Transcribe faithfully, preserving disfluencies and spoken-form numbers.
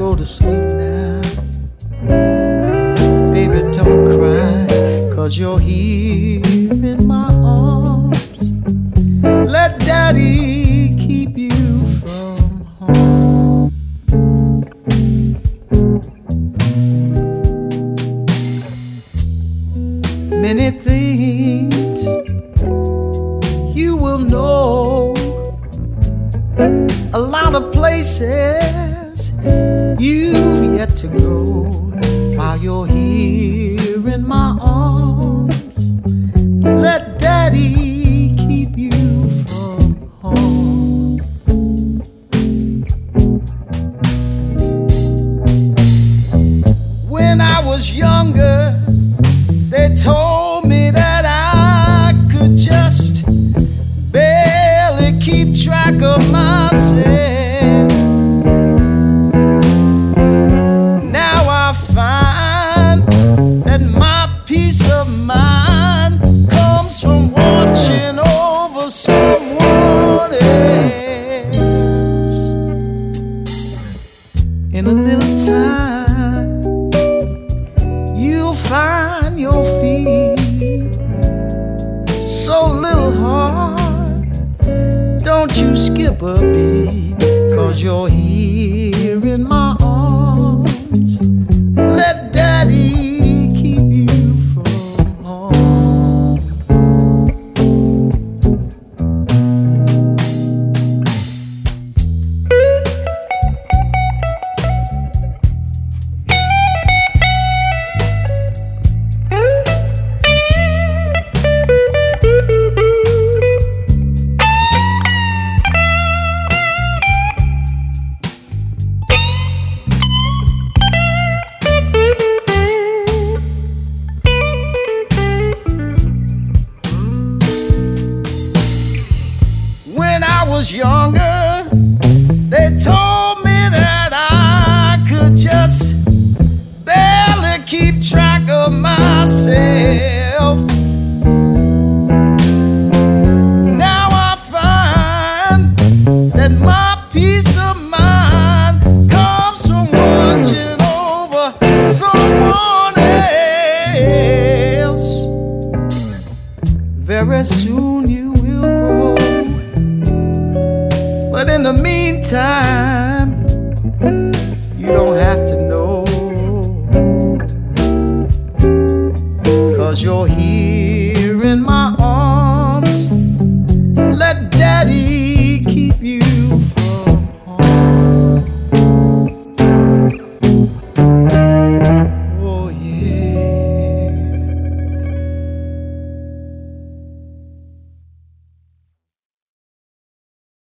go to sleep now. Baby, don't cry, 'cause you're here in my arms. Let daddy keep you from home. Many things you will know, a lot of places you've yet to go. While you're here in my arms, let daddy keep you from home. When I was younger, they told me that I could just barely keep track of myself. Now I find that my peace of mind comes from watching over someone else. In a little time, you'll find your feet so little hard. Don't you skip a beat, 'cause you're here in my arms. Let daddy keep you from home. When I was younger, they told me that I could just barely keep track of myself. Now I find that my peace of mind comes from watching over someone else. Very soon you will grow, but in the meantime, you don't have to know, 'cause you're here